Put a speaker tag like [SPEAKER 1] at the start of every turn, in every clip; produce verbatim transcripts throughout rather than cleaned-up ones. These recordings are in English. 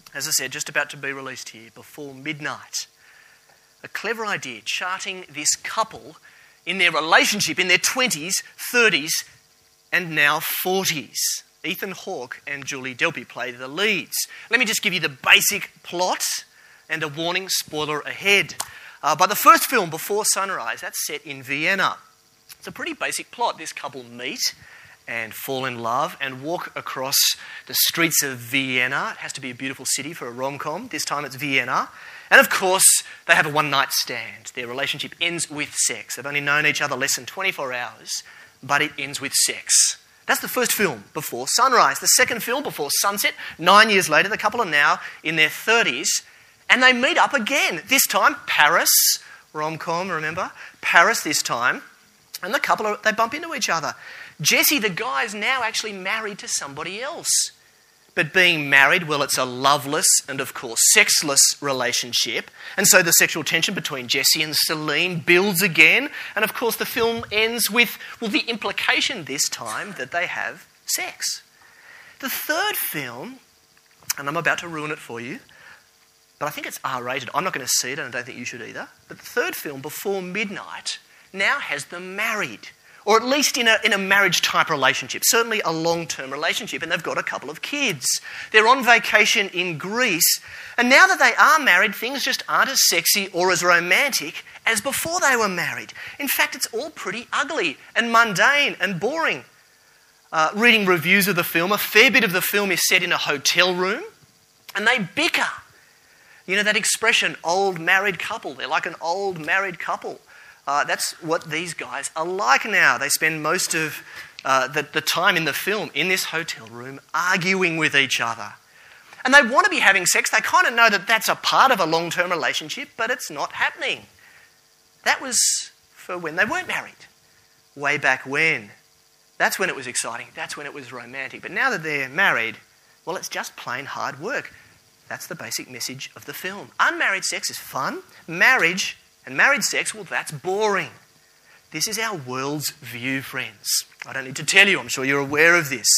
[SPEAKER 1] as I said, just about to be released here before midnight. A clever idea, charting this couple in their relationship in their twenties, thirties, and now forties. Ethan Hawke and Julie Delpy play the leads. Let me just give you the basic plot and a warning, spoiler ahead. Uh, by the first film, Before Sunrise, that's set in Vienna. It's a pretty basic plot. This couple meet and fall in love and walk across the streets of Vienna. It has to be a beautiful city for a rom-com. This time it's Vienna. And of course, they have a one-night stand. Their relationship ends with sex. They've only known each other less than twenty-four hours, but it ends with sex. That's the first film, Before Sunrise. The second film, Before Sunset, nine years later, the couple are now in their thirties, and they meet up again. This time, Paris, rom-com, remember? Paris this time. And the couple, are, they bump into each other. Jesse, the guy, is now actually married to somebody else. But being married, well, it's a loveless and, of course, sexless relationship. And so the sexual tension between Jesse and Celine builds again. And, of course, the film ends with, well, the implication this time that they have sex. The third film, and I'm about to ruin it for you, but I think it's R-rated. I'm not going to see it, and I don't think you should either. But the third film, Before Midnight, now has them married. Or at least in a, in a marriage-type relationship, certainly a long-term relationship, and they've got a couple of kids. They're on vacation in Greece, and now that they are married, things just aren't as sexy or as romantic as before they were married. In fact, it's all pretty ugly and mundane and boring. Uh, reading reviews of the film, a fair bit of the film is set in a hotel room, and they bicker. You know that expression, old married couple. They're like an old married couple. Uh, that's what these guys are like now. They spend most of uh, the, the time in the film in this hotel room arguing with each other. And they want to be having sex. They kind of know that that's a part of a long-term relationship, but it's not happening. That was for when they weren't married. Way back when. That's when it was exciting. That's when it was romantic. But now that they're married, well, it's just plain hard work. That's the basic message of the film. Unmarried sex is fun. Marriage and married sex, well, that's boring. This is our world's view, friends. I don't need to tell you, I'm sure you're aware of this.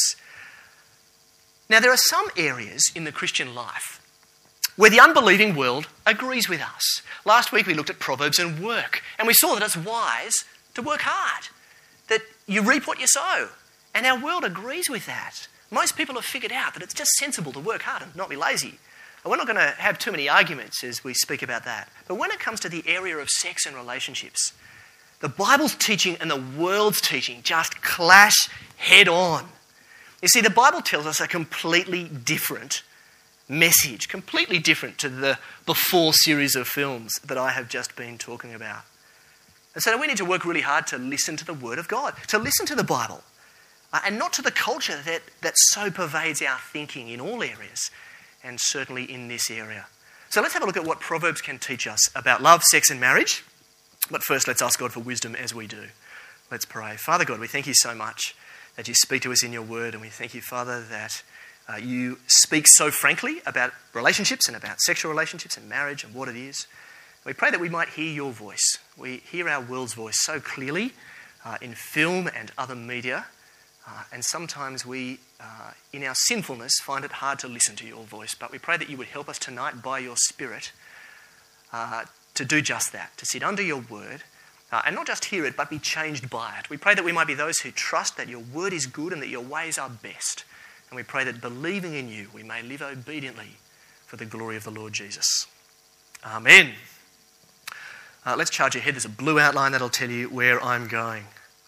[SPEAKER 1] Now, there are some areas in the Christian life where the unbelieving world agrees with us. Last week we looked at Proverbs and work, and we saw that it's wise to work hard, that you reap what you sow, and our world agrees with that. Most people have figured out that it's just sensible to work hard and not be lazy. And we're not going to have too many arguments as we speak about that. But when it comes to the area of sex and relationships, the Bible's teaching and the world's teaching just clash head on. You see, the Bible tells us a completely different message, completely different to the Before series of films that I have just been talking about. And so we need to work really hard to listen to the Word of God, to listen to the Bible, uh, and not to the culture that, that so pervades our thinking in all areas, and certainly in this area. So let's have a look at what Proverbs can teach us about love, sex and marriage. But first, let's ask God for wisdom as we do. Let's pray. Father God, we thank you so much that you speak to us in your word, and we thank you, Father, that uh, you speak so frankly about relationships and about sexual relationships and marriage and what it is. We pray that we might hear your voice. We hear our world's voice so clearly uh, in film and other media, uh, and sometimes we, uh, in our sinfulness, find it hard to listen to your voice. But we pray that you would help us tonight by your Spirit uh, to do just that, to sit under your word, uh, and not just hear it, but be changed by it. We pray that we might be those who trust that your word is good and that your ways are best. And we pray that believing in you, we may live obediently for the glory of the Lord Jesus. Amen. Uh, let's charge ahead. There's a blue outline that'll tell you where I'm going.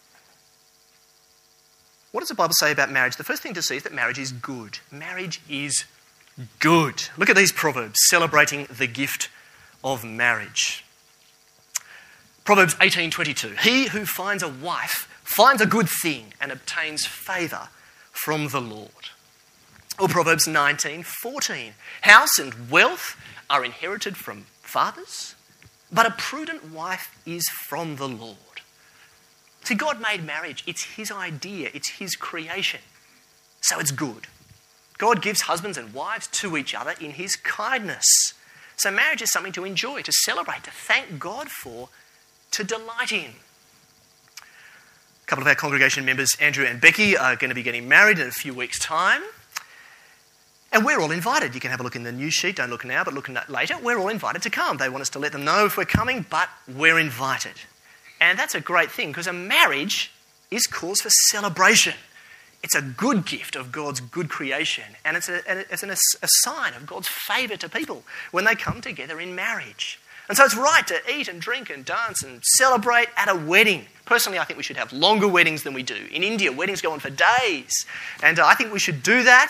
[SPEAKER 1] What does the Bible say about marriage? The first thing to see is that marriage is good. Marriage is good. Look at these proverbs celebrating the gift of marriage. Proverbs eighteen twenty-two. He who finds a wife finds a good thing and obtains favour from the Lord. Or Proverbs nineteen fourteen. House and wealth are inherited from fathers, but a prudent wife is from the Lord. See, God made marriage. It's his idea. It's his creation. So it's good. God gives husbands and wives to each other in his kindness. So marriage is something to enjoy, to celebrate, to thank God for, to delight in. A couple of our congregation members, Andrew and Becky, are going to be getting married in a few weeks' time. And we're all invited. You can have a look in the news sheet. Don't look now, but look later. We're all invited to come. They want us to let them know if we're coming, but we're invited. And that's a great thing, because a marriage is cause for celebration. It's a good gift of God's good creation, and it's, a, it's an, a sign of God's favour to people when they come together in marriage. And so it's right to eat and drink and dance and celebrate at a wedding. Personally, I think we should have longer weddings than we do. In India, weddings go on for days, and uh, I think we should do that.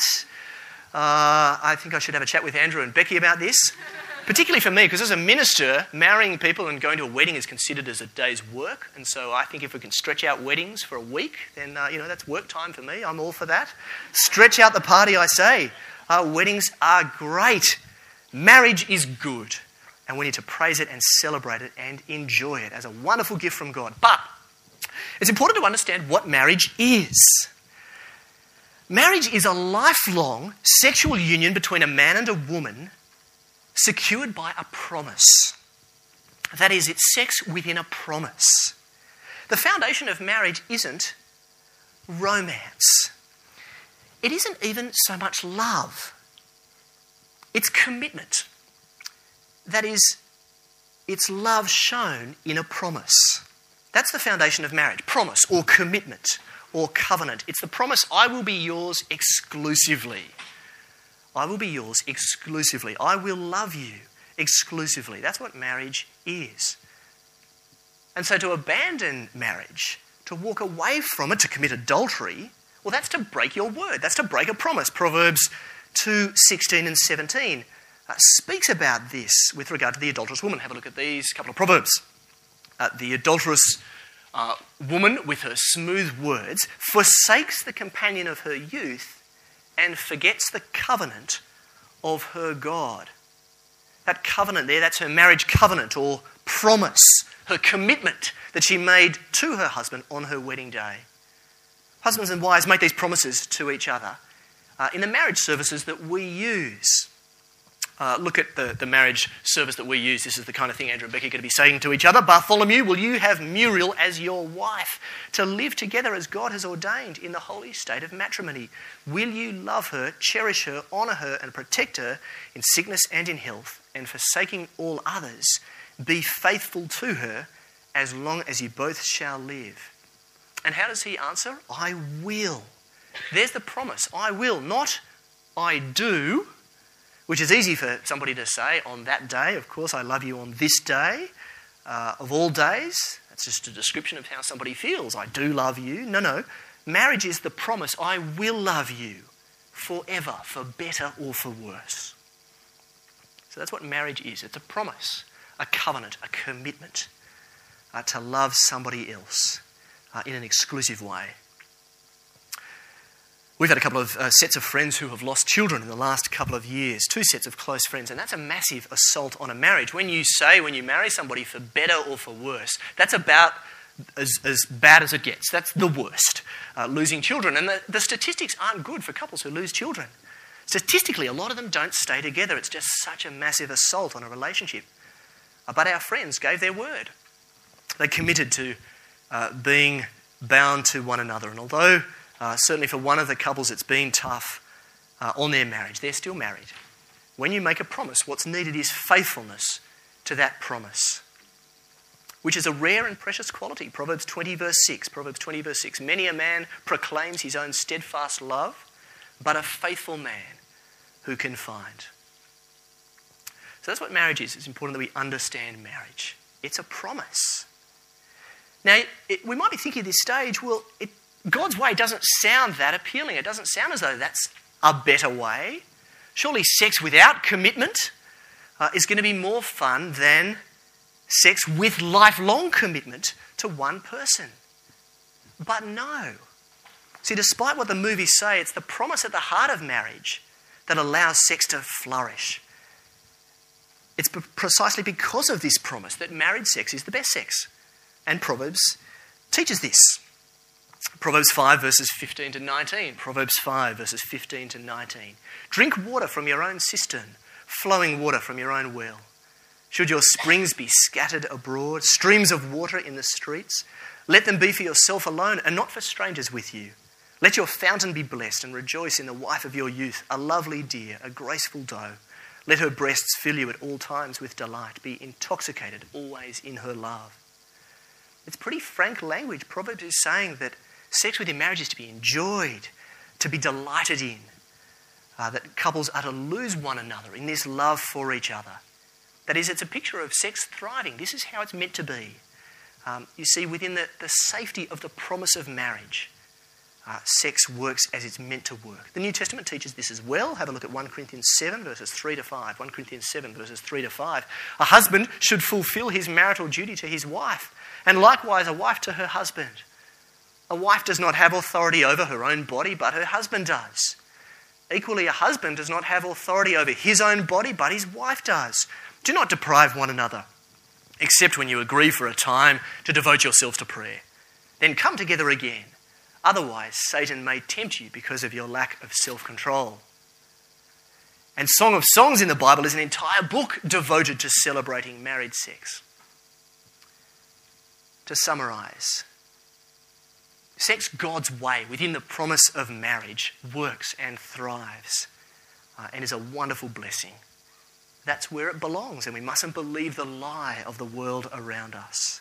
[SPEAKER 1] Uh, I think I should have a chat with Andrew and Becky about this, particularly for me, because as a minister, marrying people and going to a wedding is considered as a day's work. And so I think if we can stretch out weddings for a week, then, uh, you know, that's work time for me. I'm all for that. Stretch out the party, I say. Uh, weddings are great. Marriage is good. And we need to praise it and celebrate it and enjoy it as a wonderful gift from God. But it's important to understand what marriage is. Marriage is a lifelong sexual union between a man and a woman secured by a promise. That is, it's sex within a promise. The foundation of marriage isn't romance. It isn't even so much love. It's commitment. That is, it's love shown in a promise. That's the foundation of marriage. Promise or commitment or covenant. It's the promise, I will be yours exclusively. I will be yours exclusively. I will love you exclusively. That's what marriage is. And so to abandon marriage, to walk away from it, to commit adultery, well, that's to break your word. That's to break a promise. Proverbs two sixteen and seventeen uh, speaks about this with regard to the adulterous woman. Have a look at these couple of Proverbs. Uh, the adulterous uh, woman, with her smooth words, forsakes the companion of her youth and forgets the covenant of her God. That covenant there, that's her marriage covenant or promise, her commitment that she made to her husband on her wedding day. Husbands and wives make these promises to each other uh, in the marriage services that we use. Uh, look at the, the marriage service that we use. This is the kind of thing Andrew and Becky are going to be saying to each other. Bartholomew, will you have Muriel as your wife to live together as God has ordained in the holy state of matrimony? Will you love her, cherish her, honour her and protect her in sickness and in health, and forsaking all others, be faithful to her as long as you both shall live? And how does he answer? I will. There's the promise. I will, not I do, which is easy for somebody to say on that day. Of course, I love you on this day uh, of all days. That's just a description of how somebody feels. I do love you. No, no. Marriage is the promise. I will love you forever, for better or for worse. So that's what marriage is. It's a promise, a covenant, a commitment uh, to love somebody else uh, in an exclusive way. We've had a couple of uh, sets of friends who have lost children in the last couple of years, two sets of close friends, and that's a massive assault on a marriage. When you say, when you marry somebody for better or for worse, that's about as, as bad as it gets. That's the worst, uh, losing children. And the, the statistics aren't good for couples who lose children. Statistically, a lot of them don't stay together. It's just such a massive assault on a relationship. Uh, but our friends gave their word. They committed to uh, being bound to one another. And although Uh, certainly for one of the couples it's been tough uh, on their marriage, they're still married. When you make a promise, what's needed is faithfulness to that promise, which is a rare and precious quality. Proverbs twenty verse six. Proverbs twenty verse six. Many a man proclaims his own steadfast love, but a faithful man who can find. So that's what marriage is. It's important that we understand marriage. It's a promise. Now, it, we might be thinking at this stage, well, it God's way doesn't sound that appealing. It doesn't sound as though that's a better way. Surely sex without commitment uh, is going to be more fun than sex with lifelong commitment to one person. But no. See, despite what the movies say, it's the promise at the heart of marriage that allows sex to flourish. It's precisely because of this promise that married sex is the best sex. And Proverbs teaches this. Proverbs five verses fifteen to nineteen. Proverbs five verses fifteen to nineteen. Drink water from your own cistern, flowing water from your own well. Should your springs be scattered abroad, streams of water in the streets, let them be for yourself alone and not for strangers with you. Let your fountain be blessed, and rejoice in the wife of your youth, a lovely deer, a graceful doe. Let her breasts fill you at all times with delight. Be intoxicated always in her love. It's pretty frank language. Proverbs is saying that sex within marriage is to be enjoyed, to be delighted in, uh, that couples are to lose one another in this love for each other. That is, it's a picture of sex thriving. This is how it's meant to be. Um, you see, within the, the safety of the promise of marriage, uh, sex works as it's meant to work. The New Testament teaches this as well. Have a look at First Corinthians seven, verses three to five. First Corinthians seven, verses three to five. A husband should fulfill his marital duty to his wife, and likewise a wife to her husband. A wife does not have authority over her own body, but her husband does. Equally, a husband does not have authority over his own body, but his wife does. Do not deprive one another, except when you agree for a time to devote yourselves to prayer. Then come together again. Otherwise, Satan may tempt you because of your lack of self-control. And Song of Songs in the Bible is an entire book devoted to celebrating married sex. To summarise, sex God's way within the promise of marriage works and thrives uh, and is a wonderful blessing. That's where it belongs, and we mustn't believe the lie of the world around us.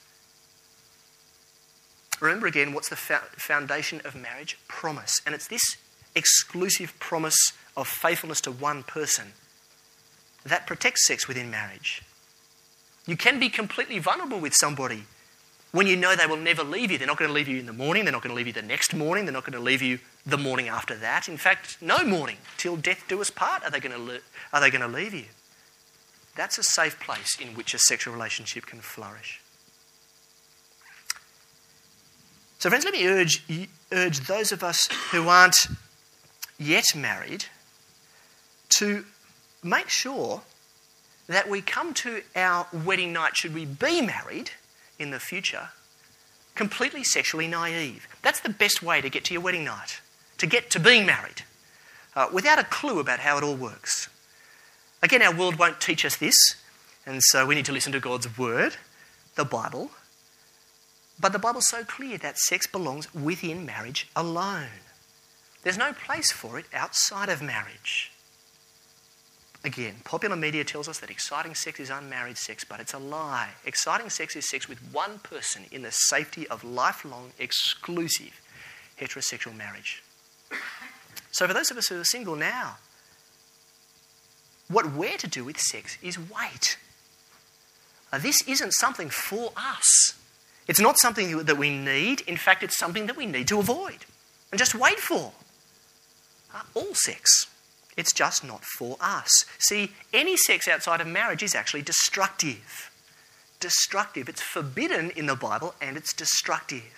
[SPEAKER 1] Remember again, what's the foundation of marriage? Promise. And it's this exclusive promise of faithfulness to one person that protects sex within marriage. You can be completely vulnerable with somebody when you know they will never leave you. They're not going to leave you in the morning, they're not going to leave you the next morning, they're not going to leave you the morning after that. In fact, no morning, till death do us part, are they going to, le- are they going to leave you. That's a safe place in which a sexual relationship can flourish. So friends, let me urge, urge those of us who aren't yet married to make sure that we come to our wedding night, should we be married in the future, completely sexually naive. That's the best way to get to your wedding night, to get to being married, uh, without a clue about how it all works. Again, our world won't teach us this, and so we need to listen to God's word, the Bible. But the Bible's so clear that sex belongs within marriage alone. There's no place for it outside of marriage. Again, popular media tells us that exciting sex is unmarried sex, but it's a lie. Exciting sex is sex with one person in the safety of lifelong, exclusive, heterosexual marriage. So for those of us who are single now, what we're to do with sex is wait. Now, this isn't something for us. It's not something that we need. In fact, it's something that we need to avoid and just wait for. Uh, all sex. It's just not for us. See, any sex outside of marriage is actually destructive. Destructive. It's forbidden in the Bible and it's destructive.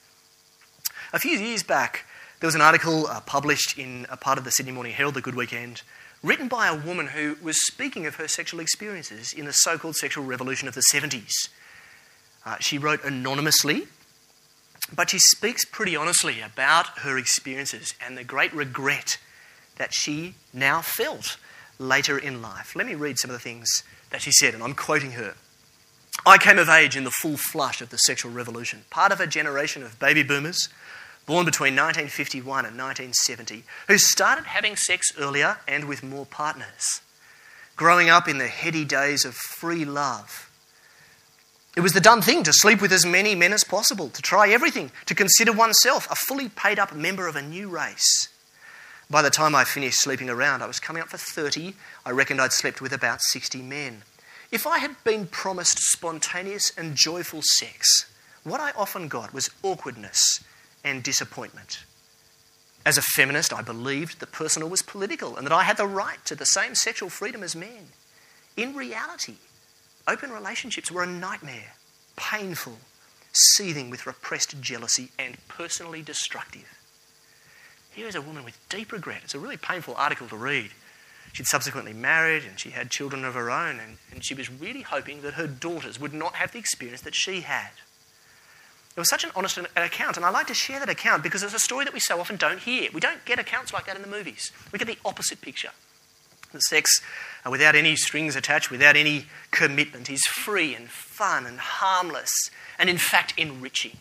[SPEAKER 1] A few years back, there was an article uh, published in a part of the Sydney Morning Herald, The Good Weekend, written by a woman who was speaking of her sexual experiences in the so-called sexual revolution of the seventies. Uh, she wrote anonymously, but she speaks pretty honestly about her experiences and the great regret that she now felt later in life. Let me read some of the things that she said, and I'm quoting her. I came of age in the full flush of the sexual revolution, part of a generation of baby boomers born between nineteen fifty-one and nineteen seventy, who started having sex earlier and with more partners, growing up in the heady days of free love. It was the done thing to sleep with as many men as possible, to try everything, to consider oneself a fully paid-up member of a new race. By the time I finished sleeping around, I was coming up for thirty. I reckoned I'd slept with about sixty men. If I had been promised spontaneous and joyful sex, what I often got was awkwardness and disappointment. As a feminist, I believed that personal was political and that I had the right to the same sexual freedom as men. In reality, open relationships were a nightmare, painful, seething with repressed jealousy and personally destructive. Here is a woman with deep regret. It's a really painful article to read. She'd subsequently married and she had children of her own, and, and she was really hoping that her daughters would not have the experience that she had. It was such an honest account, and I like to share that account because it's a story that we so often don't hear. We don't get accounts like that in the movies. We get the opposite picture. The sex, uh, without any strings attached, without any commitment, is free and fun and harmless and in fact enriching.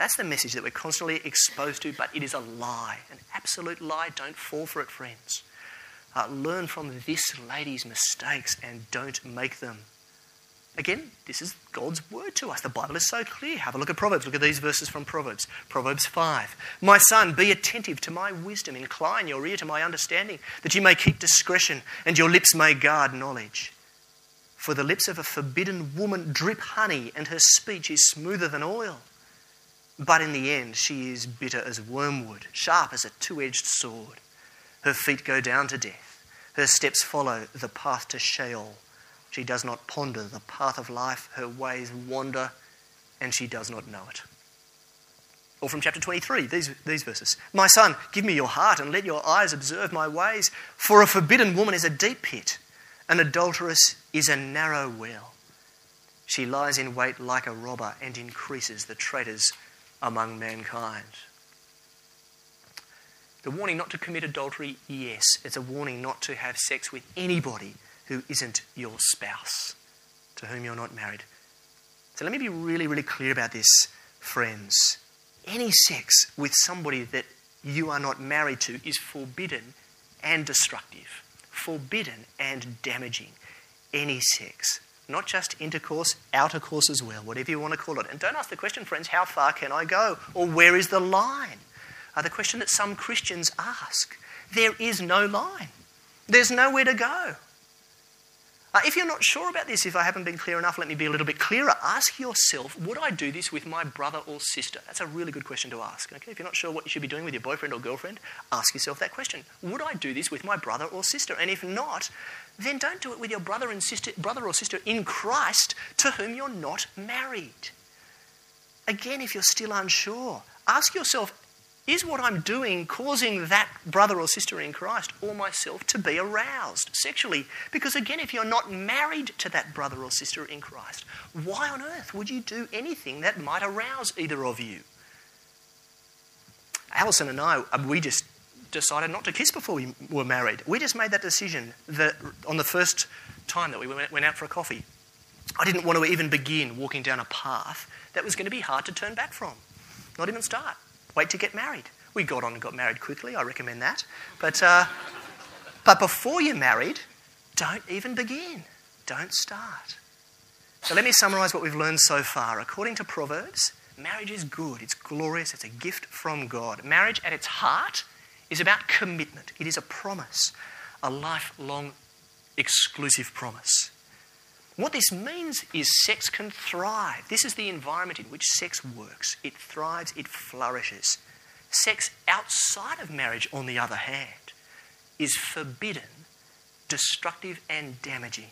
[SPEAKER 1] That's the message that we're constantly exposed to, but it is a lie, an absolute lie. Don't fall for it, friends. Uh, learn from this lady's mistakes and don't make them. Again, this is God's word to us. The Bible is so clear. Have a look at Proverbs. Look at these verses from Proverbs. Proverbs five. My son, be attentive to my wisdom. Incline your ear to my understanding, that you may keep discretion and your lips may guard knowledge. For the lips of a forbidden woman drip honey, and her speech is smoother than oil. But in the end, she is bitter as wormwood, sharp as a two-edged sword. Her feet go down to death. Her steps follow the path to Sheol. She does not ponder the path of life. Her ways wander, and she does not know it. Or from chapter twenty-three, these, these verses. My son, give me your heart and let your eyes observe my ways. For a forbidden woman is a deep pit. An adulteress is a narrow well. She lies in wait like a robber and increases the traitors among mankind. The warning not to commit adultery, yes. It's a warning not to have sex with anybody who isn't your spouse, to whom you're not married. So let me be really, really clear about this, friends. Any sex with somebody that you are not married to is forbidden and destructive. Forbidden and damaging. Any sex. Not just intercourse, outer course as well, whatever you want to call it. And don't ask the question, friends, how far can I go? Or where is the line? Uh, the question that some Christians ask. There is no line. There's nowhere to go. Uh, if you're not sure about this, if I haven't been clear enough, let me be a little bit clearer. Ask yourself, would I do this with my brother or sister? That's a really good question to ask. Okay? If you're not sure what you should be doing with your boyfriend or girlfriend, ask yourself that question. Would I do this with my brother or sister? And if not, then don't do it with your brother and sister, brother or sister in Christ to whom you're not married. Again, if you're still unsure, ask yourself, is what I'm doing causing that brother or sister in Christ or myself to be aroused sexually? Because again, if you're not married to that brother or sister in Christ, why on earth would you do anything that might arouse either of you? Alison and I, we just decided not to kiss before we were married. We just made that decision that on the first time that we went out for a coffee. I didn't want to even begin walking down a path that was going to be hard to turn back from. Not even start. Wait to get married. We got on and got married quickly. I recommend that. But, uh, but before you're married, don't even begin. Don't start. So let me summarise what we've learned so far. According to Proverbs, marriage is good. It's glorious. It's a gift from God. Marriage at its heart is about commitment. It is a promise, a lifelong exclusive promise. What this means is sex can thrive. This is the environment in which sex works. It thrives, it flourishes. Sex outside of marriage, on the other hand, is forbidden, destructive and damaging.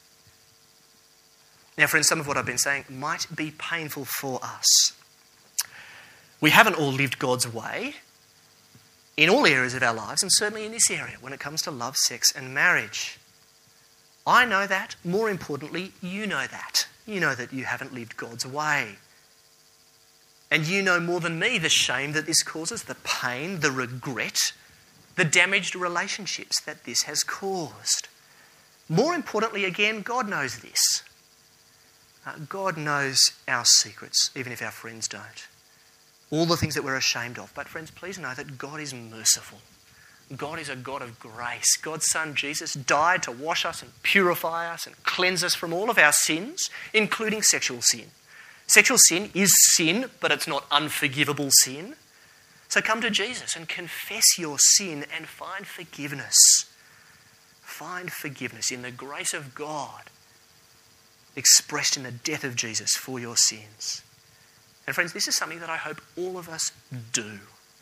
[SPEAKER 1] Now, friends, some of what I've been saying might be painful for us. We haven't all lived God's way in all areas of our lives, and certainly in this area when it comes to love, sex and marriage. I know that. More importantly, you know that. You know that you haven't lived God's way. And you know more than me the shame that this causes, the pain, the regret, the damaged relationships that this has caused. More importantly, again, God knows this. Uh, God knows our secrets, even if our friends don't. All the things that we're ashamed of. But friends, please know that God is merciful. God is a God of grace. God's Son, Jesus, died to wash us and purify us and cleanse us from all of our sins, including sexual sin. Sexual sin is sin, but it's not unforgivable sin. So come to Jesus and confess your sin and find forgiveness. Find forgiveness in the grace of God, expressed in the death of Jesus for your sins. And friends, this is something that I hope all of us do.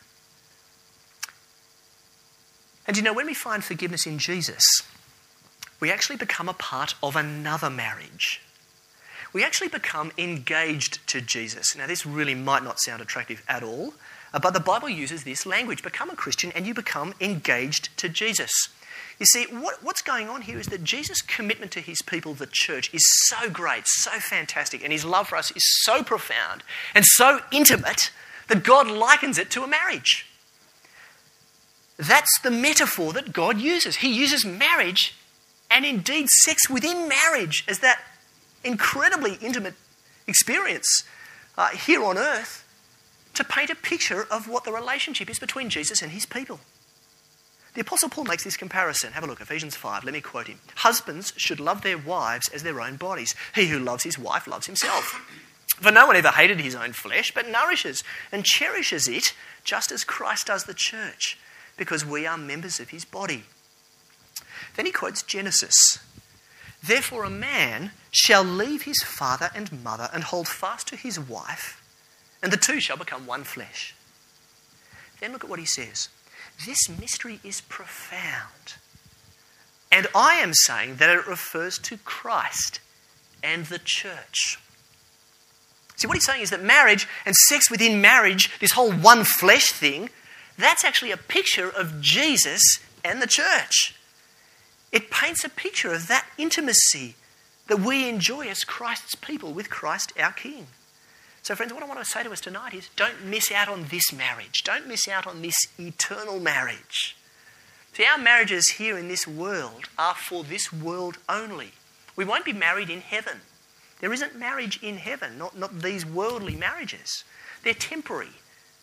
[SPEAKER 1] And you know, when we find forgiveness in Jesus, we actually become a part of another marriage. We actually become engaged to Jesus. Now, this really might not sound attractive at all, uh, but the Bible uses this language. Become a Christian and you become engaged to Jesus. You see, what, what's going on here is that Jesus' commitment to his people, the church, is so great, so fantastic, and his love for us is so profound and so intimate that God likens it to a marriage. That's the metaphor that God uses. He uses marriage and indeed sex within marriage as that incredibly intimate experience uh, here on earth to paint a picture of what the relationship is between Jesus and his people. The Apostle Paul makes this comparison. Have a look, Ephesians five. Let me quote him. Husbands should love their wives as their own bodies. He who loves his wife loves himself. For no one ever hated his own flesh, but nourishes and cherishes it, just as Christ does the church, because we are members of his body. Then he quotes Genesis. Therefore a man shall leave his father and mother and hold fast to his wife, and the two shall become one flesh. Then look at what he says. This mystery is profound. And I am saying that it refers to Christ and the church. See, what he's saying is that marriage and sex within marriage, this whole one flesh thing, that's actually a picture of Jesus and the church. It paints a picture of that intimacy that we enjoy as Christ's people with Christ our King. So friends, what I want to say to us tonight is don't miss out on this marriage. Don't miss out on this eternal marriage. See, our marriages here in this world are for this world only. We won't be married in heaven. There isn't marriage in heaven, not, not these worldly marriages. They're temporary.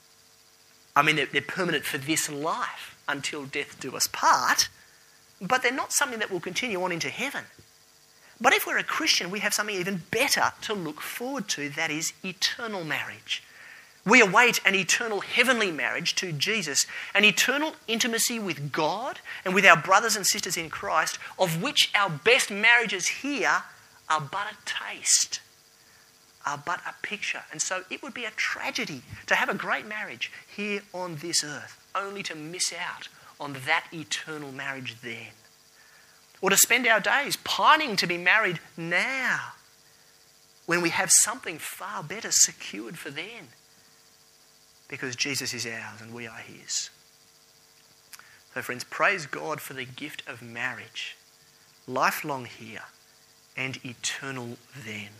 [SPEAKER 1] I mean, they're, they're permanent for this life until death do us part, but they're not something that will continue on into heaven. But if we're a Christian, we have something even better to look forward to, that is eternal marriage. We await an eternal heavenly marriage to Jesus, an eternal intimacy with God and with our brothers and sisters in Christ, of which our best marriages here are but a taste, are but a picture. And so it would be a tragedy to have a great marriage here on this earth, only to miss out on that eternal marriage then. Or to spend our days pining to be married now, when we have something far better secured for then, because Jesus is ours and we are his. So friends, praise God for the gift of marriage, lifelong here and eternal then.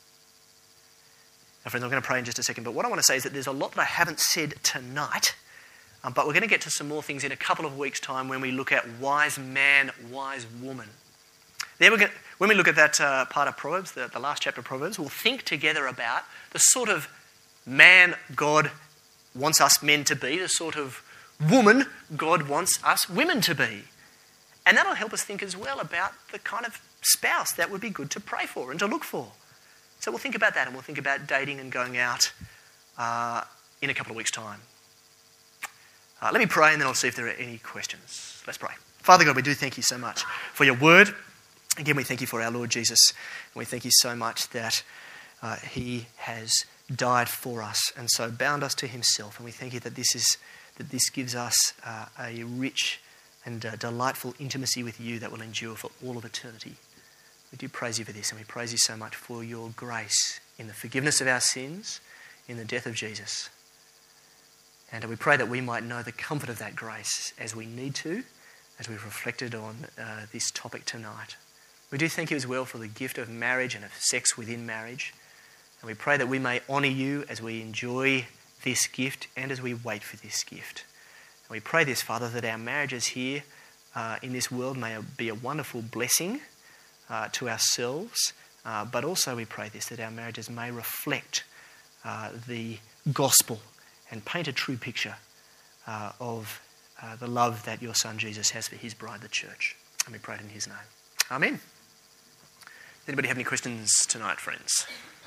[SPEAKER 1] Now friends, I'm going to pray in just a second, but what I want to say is that there's a lot that I haven't said tonight, um, but we're going to get to some more things in a couple of weeks' time when we look at wise man, wise woman. There we're going to, when we look at that uh, part of Proverbs, the, the last chapter of Proverbs, we'll think together about the sort of man God wants us men to be, the sort of woman God wants us women to be. And that'll help us think as well about the kind of spouse that would be good to pray for and to look for. So we'll think about that, and we'll think about dating and going out uh, in a couple of weeks' time. Uh, let me pray, and then I'll see if there are any questions. Let's pray. Father God, we do thank you so much for your word. Again, we thank you for our Lord Jesus. And we thank you so much that uh, he has died for us and so bound us to himself. And we thank you that this is that this gives us uh, a rich and uh, delightful intimacy with you that will endure for all of eternity. We do praise you for this, and we praise you so much for your grace in the forgiveness of our sins, in the death of Jesus. And we pray that we might know the comfort of that grace as we need to, as we've reflected on uh, this topic tonight. We do thank you as well for the gift of marriage and of sex within marriage. And we pray that we may honour you as we enjoy this gift and as we wait for this gift. And we pray this, Father, that our marriages here uh, in this world may be a wonderful blessing uh, to ourselves, uh, but also we pray this, that our marriages may reflect uh, the gospel and paint a true picture uh, of uh, the love that your Son Jesus has for his bride, the church. And we pray it in his name. Amen. Does anybody have any questions tonight, friends?